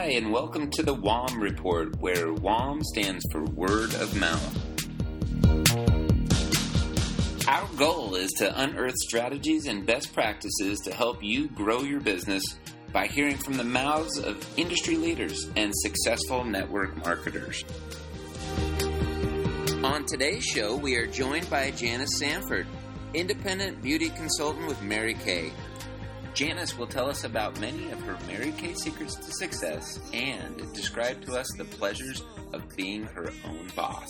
Hi, and welcome to the WOM Report, where WOM stands for Word of Mouth. Our goal is to unearth strategies and best practices to help you grow your business by hearing from the mouths of industry leaders and successful network marketers. On today's show, we are joined by Janice Sanford, independent beauty consultant with Mary Kay. Janice will tell us about many of her Mary Kay secrets to success and describe to us the pleasures of being her own boss.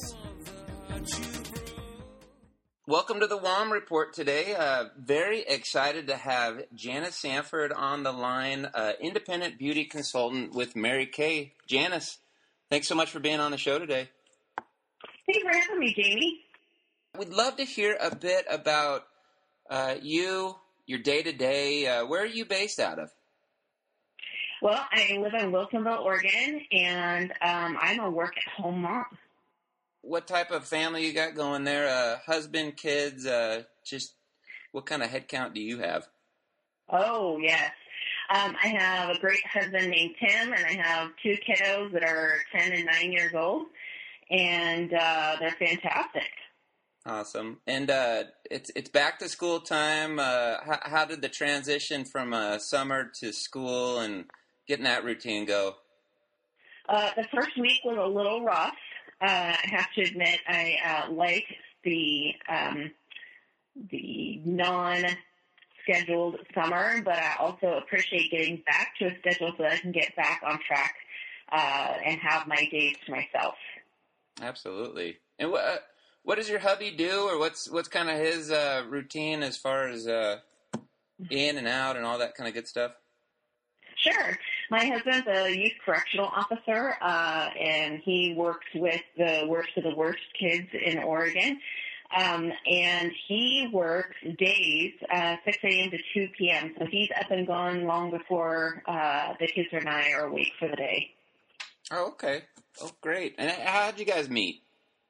Welcome to the WOM Report today. Very excited to have Janice Sanford on the line, independent beauty consultant with Mary Kay. Janice, thanks so much for being on the show today. Thanks for having me, Jamie. We'd love to hear a bit about you, your day-to-day. Where are you based out of? Well, I live in Wilsonville, Oregon, and I'm a work-at-home mom. What type of family you got going there? Husband, kids, just what kind of head count do you have? Oh, yes. I have a great husband named Tim, and I have two kiddos that are 10 and 9 years old, and they're fantastic. Awesome. And it's back to school time. How did the transition from summer to school and getting that routine go? The first week was a little rough. I have to admit, I like the non-scheduled summer, but I also appreciate getting back to a schedule so that I can get back on track and have my days to myself. Absolutely. And what does your hubby do, or what's kind of his routine as far as in and out and all that kind of good stuff? Sure. My husband's a youth correctional officer, and he works with the worst of the worst kids in Oregon. And he works days, 6 a.m. to 2 p.m., so he's up and gone long before the kids and I are awake for the day. Oh, okay. Oh, great. And how did you guys meet?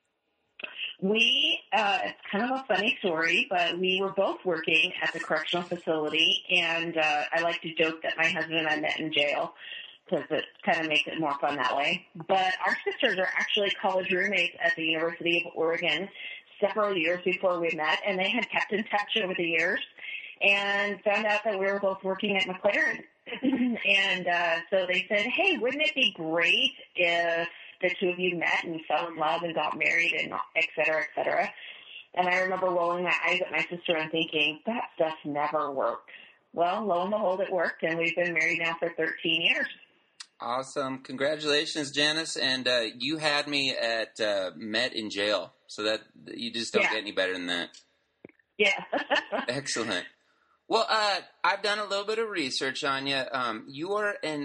It's kind of a funny story, but we were both working at the correctional facility, and I like to joke that my husband and I met in jail because it kind of makes it more fun that way. But our sisters are actually college roommates at the University of Oregon several years before we met, and they had kept in touch over the years and found out that we were both working at McLaren. And so they said, hey, wouldn't it be great if the two of you met and fell in love and got married and et cetera, et cetera. And I remember rolling my eyes at my sister and thinking, that stuff never works. Well, lo and behold, it worked, and we've been married now for 13 years. Awesome. Congratulations, Janice. And you had me at met in jail, so that you just don't get any better than that. Yeah. Excellent. Well, I've done a little bit of research on you. You are an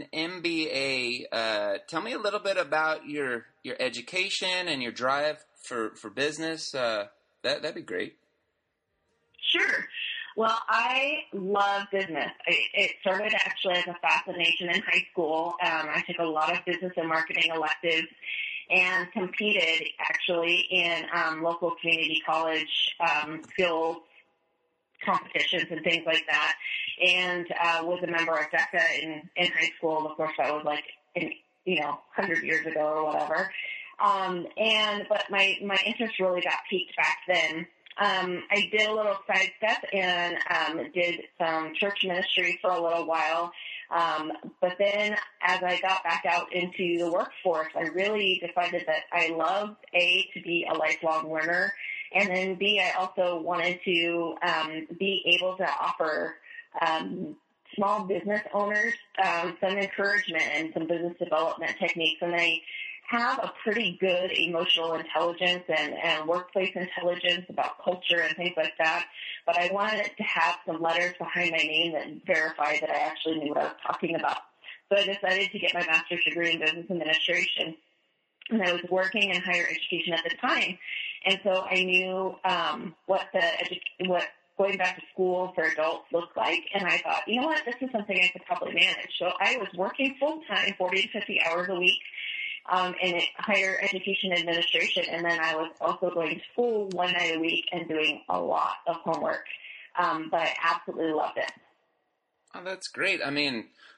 MBA. Tell me a little bit about your education and your drive for business. That'd be great. Sure. Well, I love business. It started actually as a fascination in high school. I took a lot of business and marketing electives and competed actually in local community college skills competitions and things like that, and was a member of DECA in high school. Of course, that was like 100 years ago or whatever. But my interest really got piqued back then. I did a little sidestep and did some church ministry for a little while. But then as I got back out into the workforce, I really decided that I love, A, to be a lifelong learner, and then B, I also wanted to be able to offer small business owners some encouragement and some business development techniques. And I have a pretty good emotional intelligence and workplace intelligence about culture and things like that. But I wanted it to have some letters behind my name that verified that I actually knew what I was talking about. So I decided to get my master's degree in business administration. And I was working in higher education at the time. And so I knew what going back to school for adults looked like. And I thought, you know what, this is something I could probably manage. So I was working full-time, 40 to 50 hours a week in higher education administration. And then I was also going to school one night a week and doing a lot of homework. But I absolutely loved it. Oh, that's great. I mean,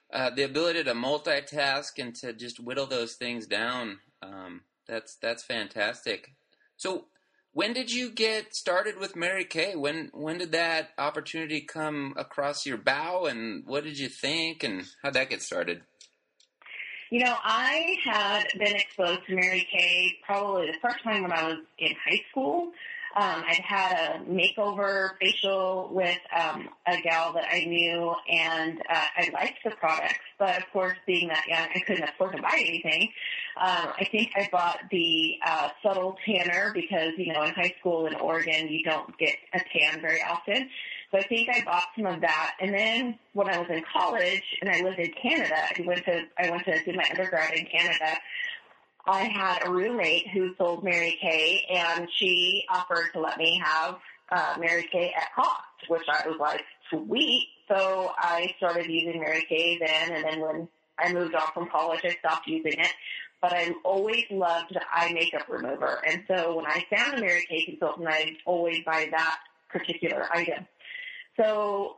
the ability to multitask and to just whittle those things down. That's fantastic. So, when did you get started with Mary Kay? When did that opportunity come across your bow, and what did you think, and how'd that get started? You know, I had been exposed to Mary Kay probably the first time when I was in high school. I'd had a makeover facial with a gal that I knew, and I liked the products. But, of course, being that young, I couldn't afford to buy anything. I think I bought the subtle tanner because, you know, in high school in Oregon, you don't get a tan very often. So I think I bought some of that. And then when I was in college and I lived in Canada, I went to do my undergrad in Canada. I had a roommate who sold Mary Kay, and she offered to let me have Mary Kay at cost, which I was like, sweet. So I started using Mary Kay then, and then when I moved on from college, I stopped using it. But I always loved the eye makeup remover. And so when I found a Mary Kay consultant, I'd always buy that particular item. So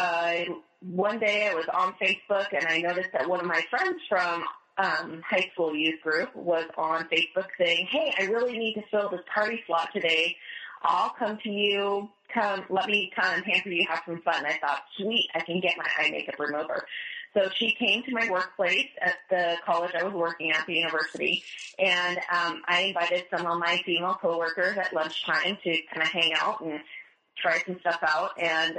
one day I was on Facebook, and I noticed that one of my friends from high school youth group was on Facebook saying, hey, I really need to fill this party slot today. I'll come to you. Let me come and pamper you, have some fun. I thought, sweet, I can get my eye makeup remover. So she came to my workplace at the college I was working at, the university, and I invited some of my female coworkers at lunchtime to kind of hang out and try some stuff out. And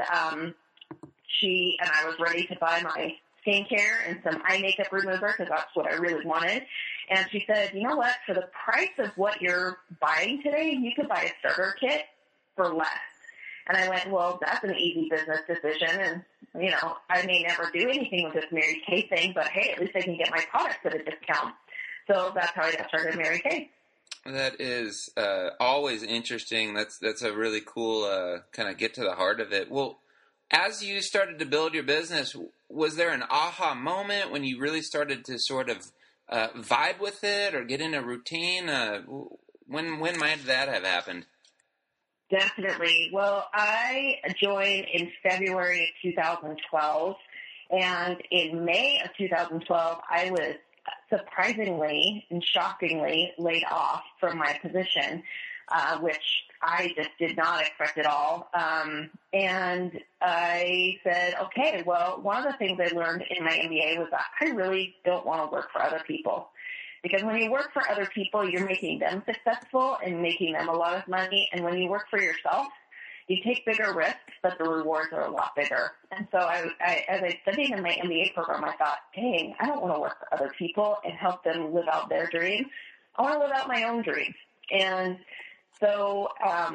she and I was ready to buy my skincare and some eye makeup remover because that's what I really wanted. And she said, you know what, for the price of what you're buying today, you could buy a starter kit for less. And I went, well, that's an easy business decision. And, you know, I may never do anything with this Mary Kay thing, but hey, at least I can get my products at a discount. So that's how I got started with Mary Kay. That is always interesting. That's a really cool kind of get to the heart of it. Well, as you started to build your business, was there an aha moment when you really started to sort of vibe with it or get in a routine? When might that have happened? Definitely. Well, I joined in February of 2012, and in May of 2012, I was surprisingly and shockingly laid off from my position, which I just did not expect at all. And I said, okay, well, one of the things I learned in my MBA was that I really don't want to work for other people. Because when you work for other people, you're making them successful and making them a lot of money. And when you work for yourself, you take bigger risks, but the rewards are a lot bigger. And so as I studied in my MBA program, I thought, dang, I don't want to work for other people and help them live out their dreams. I want to live out my own dreams. And so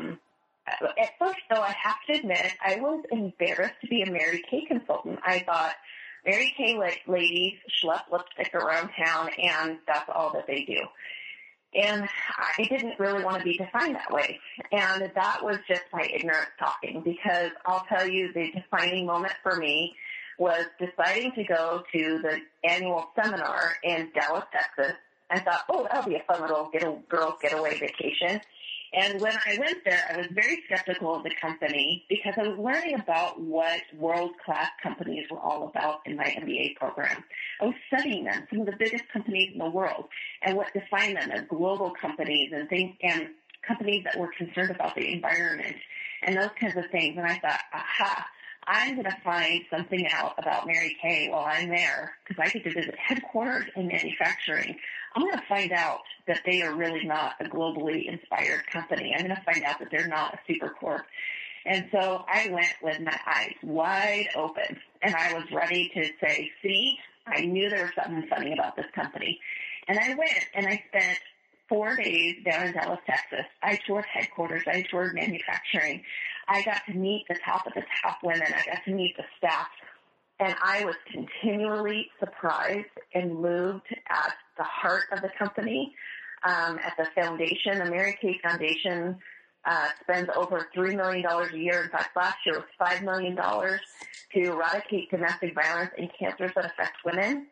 at first, though, I have to admit, I was embarrassed to be a Mary Kay consultant. I thought, Mary Kay ladies schlep lipstick around town, and that's all that they do. And I didn't really want to be defined that way. And that was just my ignorance talking, because I'll tell you the defining moment for me was deciding to go to the annual seminar in Dallas, Texas. I thought, oh, that'll be a fun little girls getaway vacation. And when I went there, I was very skeptical of the company because I was learning about what world-class companies were all about in my MBA program. I was studying them, some of the biggest companies in the world, and what defined them as global companies and things, and companies that were concerned about the environment and those kinds of things. And I thought, aha, I'm going to find something out about Mary Kay while I'm there, because I get to visit headquarters and manufacturing. I'm going to find out that they are really not a globally inspired company. I'm going to find out that they're not a super corp. And so I went with my eyes wide open, and I was ready to say, see, I knew there was something funny about this company. And I went, and I spent 4 days down in Dallas, Texas. I toured headquarters. I toured manufacturing. I got to meet the top of the top women. I got to meet the staff. And I was continually surprised and moved at the heart of the company, at the foundation. The Mary Kay Foundation spends over $3 million a year. In fact, last year was $5 million to eradicate domestic violence and cancers that affect women.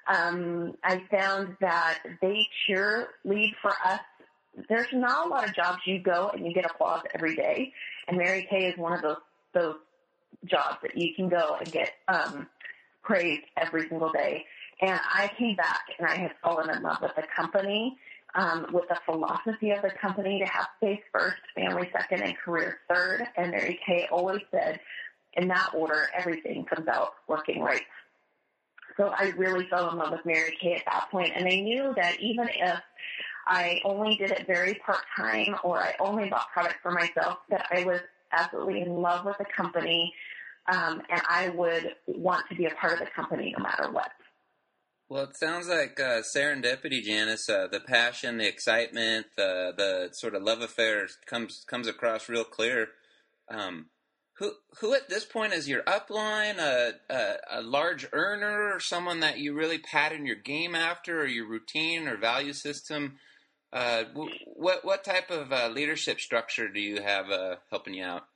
I found that they cheerlead for us. There's not a lot of jobs you go and you get applause every day, and Mary Kay is one of those jobs that you can go and get praised every single day. And I came back and I had fallen in love with the company, with the philosophy of the company to have faith first, family second, and career third. And Mary Kay always said, in that order, everything comes out working right. So I really fell in love with Mary Kay at that point. And I knew that even if I only did it very part-time or I only bought product for myself, that I was absolutely in love with the company, and I would want to be a part of the company no matter what. Well, it sounds like serendipity, Janice. The passion, the excitement, the sort of love affair comes across real clear. Who at this point is your upline? A large earner, or someone that you really pattern your game after, or your routine or value system? What type of leadership structure do you have helping you out?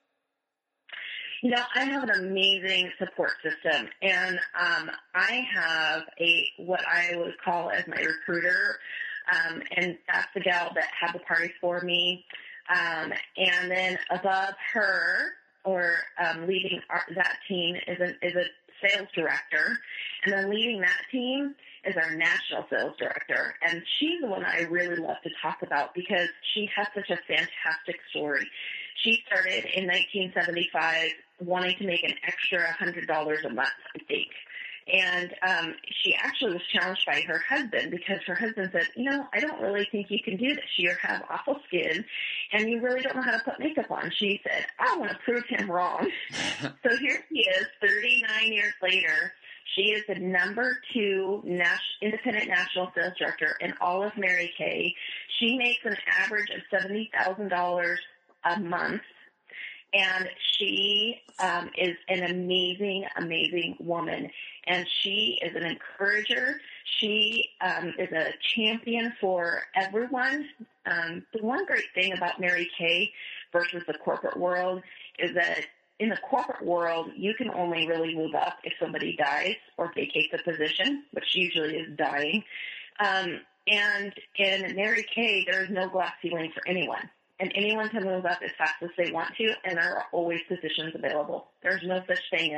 I have an amazing support system, and I have what I would call as my recruiter, and that's the gal that had the parties for me. And then above her, or leading that team, is a sales director, and then leading that team is our national sales director, and she's the one I really love to talk about because she has such a fantastic story. She started in 1975 wanting to make an extra $100 a month, I think. And she actually was challenged by her husband because her husband said, I don't really think you can do this. You have awful skin, and you really don't know how to put makeup on. She said, I want to prove him wrong. So here she is, 39 years later. She is the number 2 independent national sales director in all of Mary Kay. She makes an average of $70,000 a month. And she is an amazing, amazing woman. And she is an encourager. She is a champion for everyone. The one great thing about Mary Kay versus the corporate world is that in the corporate world, you can only really move up if somebody dies or vacates a position, which usually is dying. And in Mary Kay, there is no glass ceiling for anyone. And anyone can move up as fast as they want to, and there are always positions available. There's no such thing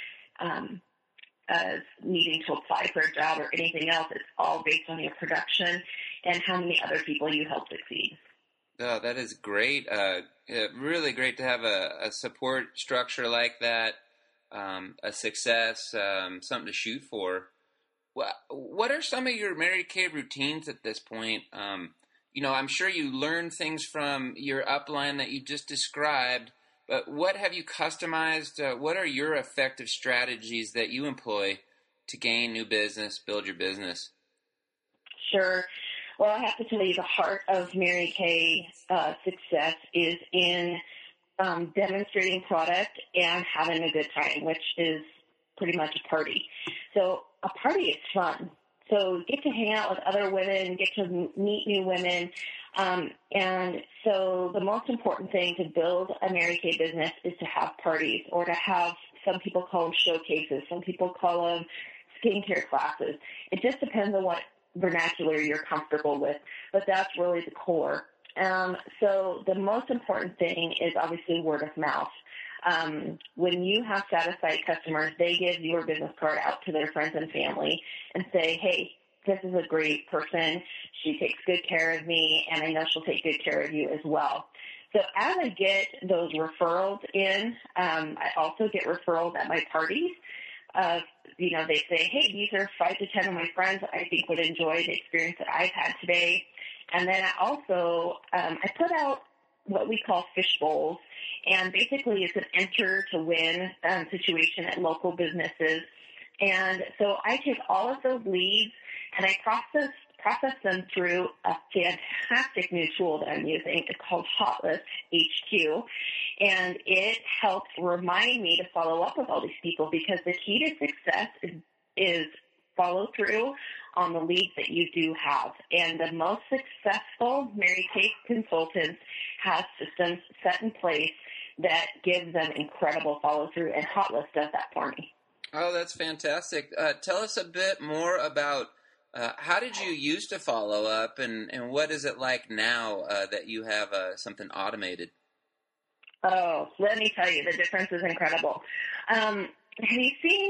as needing to apply for a job or anything else. It's all based on your production and how many other people you help succeed. Oh, that is great. Really great to have a support structure like that, a success, something to shoot for. What are some of your Mary Kay routines at this point? I'm sure you learned things from your upline that you just described, but what have you customized? What are your effective strategies that you employ to gain new business, build your business? Sure. Well, I have to tell you, the heart of Mary Kay success is in demonstrating product and having a good time, which is pretty much a party. So a party is fun. So get to hang out with other women, get to meet new women. And so the most important thing to build a Mary Kay business is to have parties, or to have, some people call them showcases, some people call them skincare classes. It just depends on what vernacular you're comfortable with, but that's really the core. So the most important thing is obviously word of mouth. When you have satisfied customers, they give your business card out to their friends and family and say, hey, this is a great person. She takes good care of me, and I know she'll take good care of you as well. So as I get those referrals in, I also get referrals at my parties. They say, hey, these are 5 to 10 of my friends that I think would enjoy the experience that I've had today. And then I also, I put out what we call fish bowls, and basically it's an enter to win situation at local businesses. And so I take all of those leads and I process them through a fantastic new tool that I'm using. It's called Hotlist HQ, and it helps remind me to follow up with all these people, because the key to success is follow through on the leads that you do have. And the most successful Mary Kay consultants have systems set in place that give them incredible follow through, and Hotlist does that for me. Oh, that's fantastic. Tell us a bit more about how did you used to follow up, and what is it like now that you have something automated? Oh, let me tell you, the difference is incredible. Have you seen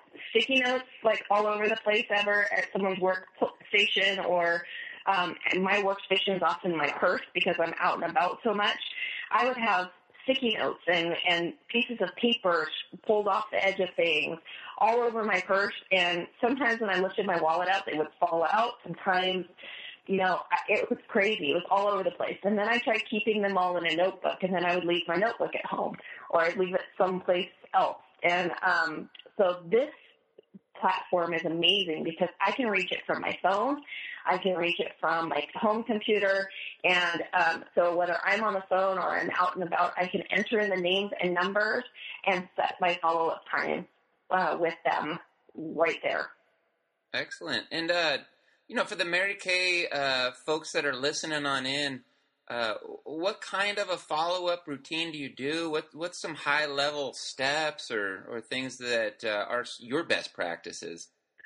sticky notes like all over the place ever at someone's workstation, or and my workstation is often my purse because I'm out and about so much. I would have sticky notes and pieces of paper pulled off the edge of things all over my purse, and sometimes when I lifted my wallet out, they would fall out. Sometimes, it was crazy. It was all over the place. And then I tried keeping them all in a notebook, and then I would leave my notebook at home, or I'd leave it someplace else. And so this platform is amazing because I can reach it from my phone. I can reach it from my home computer. And so whether I'm on the phone or I'm out and about, I can enter in the names and numbers and set my follow-up time with them right there. Excellent. And, for the Mary Kay folks that are listening on in, what kind of a follow-up routine do you do? What's some high-level steps or things that are your best practices?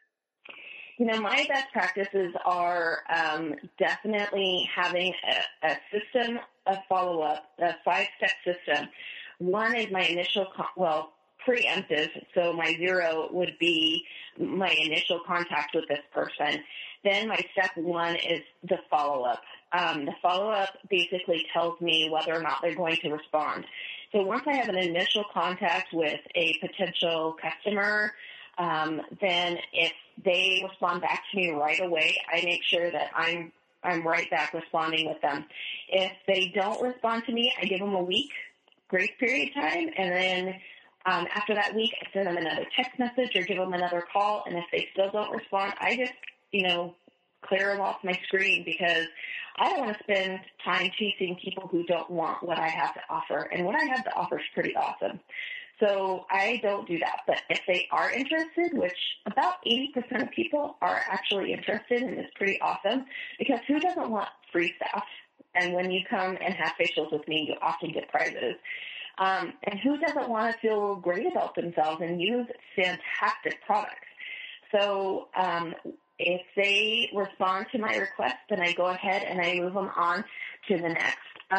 My best practices are definitely having a system of follow-up, a 5-step system. One is my initial, preemptive, so my 0 would be my initial contact with this person. Then my step 1 is the follow-up. The follow-up basically tells me whether or not they're going to respond. So once I have an initial contact with a potential customer, then if they respond back to me right away, I make sure that I'm right back responding with them. If they don't respond to me, I give them a week grace period time, and then after that week, I send them another text message or give them another call, and if they still don't respond, I just, clear them off my screen because I don't want to spend time chasing people who don't want what I have to offer, and what I have to offer is pretty awesome. So I don't do that. But if they are interested, which about 80% of people are actually interested, and it's pretty awesome, because who doesn't want free stuff? And when you come and have facials with me, you often get prizes. And who doesn't want to feel great about themselves and use fantastic products? So if they respond to my request, then I go ahead and I move them on to the next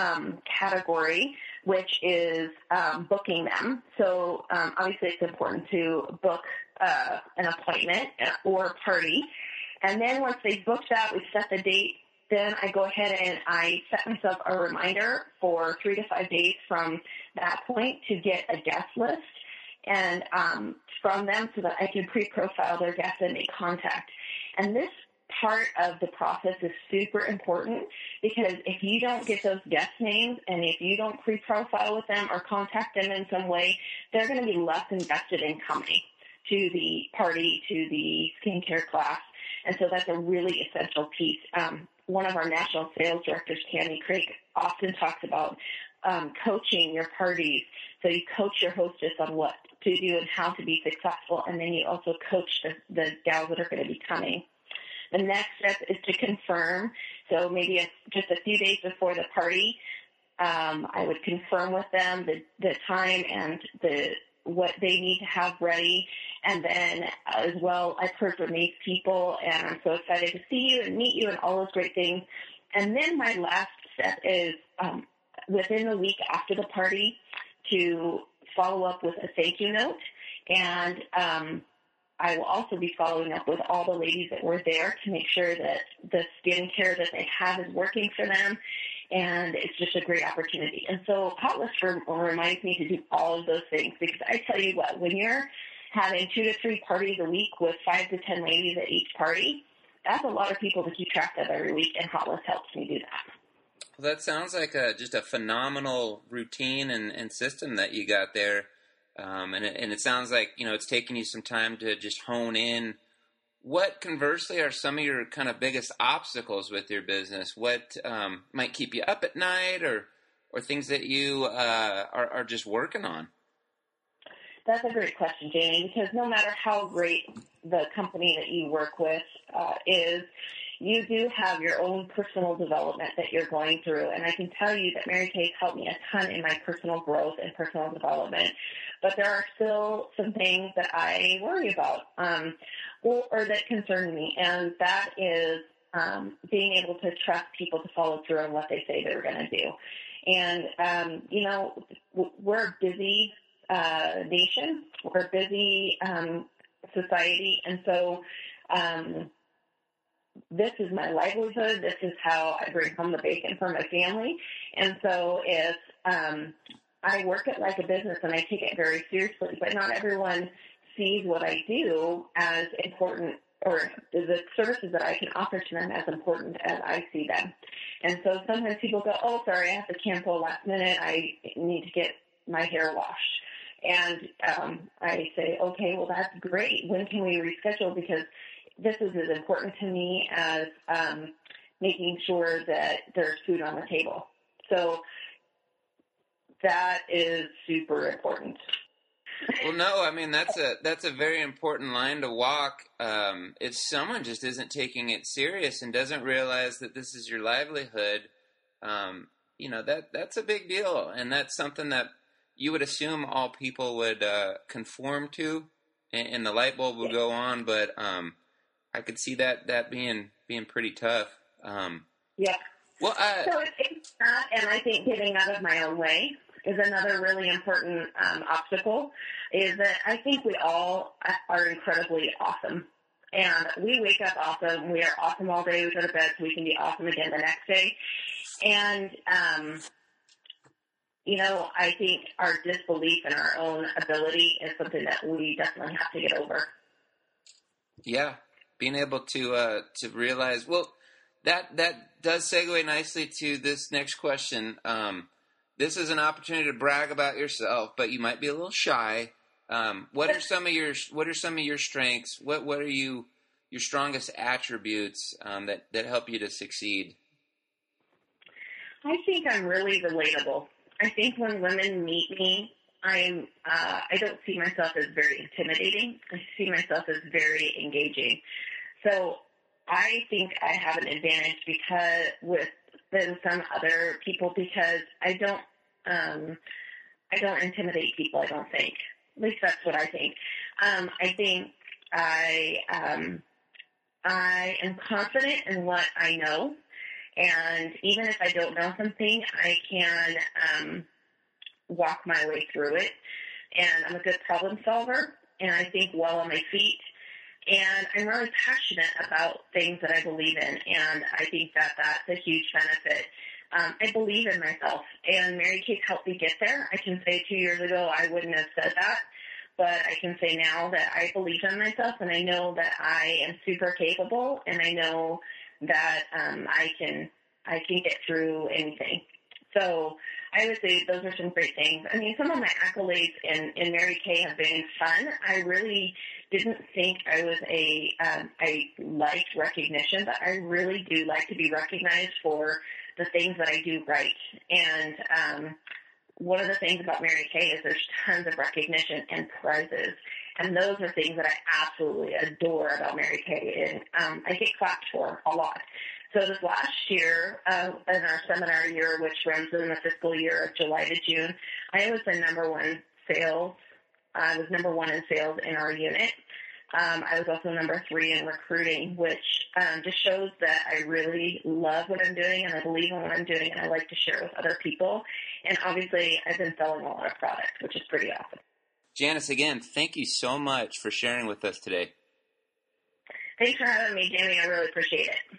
category, which is booking them. So obviously it's important to book an appointment or a party. And then once they book that, we set the date. Then I go ahead and I set myself a reminder for 3 to 5 days from that point to get a guest list and from them so that I can pre-profile their guests and make contact. And this part of the process is super important because if you don't get those guest names and if you don't pre-profile with them or contact them in some way, they're going to be less invested in coming to the party, to the skincare class. And so that's a really essential piece. One of our national sales directors, Tammy Craig, often talks about coaching your parties. So you coach your hostess on what to do and how to be successful, and then you also coach the gals that are going to be coming. The next step is to confirm. So maybe just a few days before the party, I would confirm with them the time and what they need to have ready. And then as well, I've heard from these people, and I'm so excited to see you and meet you and all those great things. And then my last step is within the week after the party to follow up with a thank you note. And I will also be following up with all the ladies that were there to make sure that the skincare that they have is working for them. And it's just a great opportunity. And so Hot List reminds me to do all of those things because I tell you what, when you're having 2 to 3 parties a week with 5 to 10 ladies at each party, that's a lot of people to keep track of every week, and Hot List helps me do that. Well, that sounds like just a phenomenal routine and system that you got there. And it sounds like, it's taking you some time to just hone in. What, conversely, are some of your kind of biggest obstacles with your business? What might keep you up at night or things that you are just working on? That's a great question, Jamie, because no matter how great the company that you work with is, you do have your own personal development that you're going through. And I can tell you that Mary Kay's helped me a ton in my personal growth and personal development. But there are still some things that I worry about or that concern me. And that is being able to trust people to follow through on what they say they're going to do. And, we're a busy nation. We're busy society. And so this is my livelihood. This is how I bring home the bacon for my family. And so if I work it like a business and I take it very seriously, but not everyone sees what I do as important, or the services that I can offer to them as important as I see them. And so sometimes people go, oh, sorry, I have to cancel last minute. I need to get my hair washed. And I say, okay, well, that's great. When can we reschedule? Because this is as important to me as making sure that there's food on the table. So that is super important. Well, no, I mean, that's a very important line to walk. If someone just isn't taking it serious and doesn't realize that this is your livelihood, that's a big deal. And that's something that you would assume all people would conform to, and the light bulb will go on. But I could see that being pretty tough. Yeah. Well, so it's that, and I think getting out of my own way is another really important obstacle, is that I think we all are incredibly awesome. And we wake up awesome. We are awesome all day. We go to bed so we can be awesome again the next day. And, I think our disbelief in our own ability is something that we definitely have to get over. Yeah, being able to realize, well, that does segue nicely to this next question. This is an opportunity to brag about yourself, but you might be a little shy. What are some of your strengths? What are your strongest attributes that help you to succeed? I think I'm really relatable. I think when women meet me, I don't see myself as very intimidating. I see myself as very engaging. So I think I have an advantage than some other people, because I don't intimidate people. I don't think. At least that's what I think. I think I am confident in what I know, and even if I don't know something, I can walk my way through it. And I'm a good problem solver, and I think well on my feet. And I'm really passionate about things that I believe in, and I think that that's a huge benefit. I believe in myself, and Mary Kay's helped me get there. I can say 2 years ago I wouldn't have said that, but I can say now that I believe in myself, and I know that I am super capable, and I know that I can get through anything. So I would say those are some great things. I mean, some of my accolades in Mary Kay have been fun. I really didn't think I was I liked recognition, but I really do like to be recognized for the things that I do right. And one of the things about Mary Kay is there's tons of recognition and prizes. And those are things that I absolutely adore about Mary Kay. And I get clapped for a lot. So this last year, in our seminar year, which runs in the fiscal year of July to June, I was the number one sales. I was number one in sales in our unit. I was also number 3 in recruiting, which just shows that I really love what I'm doing, and I believe in what I'm doing, and I like to share with other people. And obviously, I've been selling a lot of products, which is pretty awesome. Janice, again, thank you so much for sharing with us today. Thanks for having me, Jamie. I really appreciate it.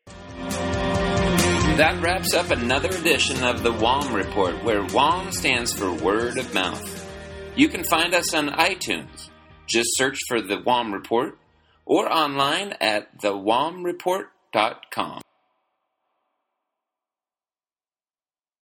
That wraps up another edition of the WOM Report, where WOM stands for Word of Mouth. You can find us on iTunes. Just search for the WOM Report, or online at thewomreport.com.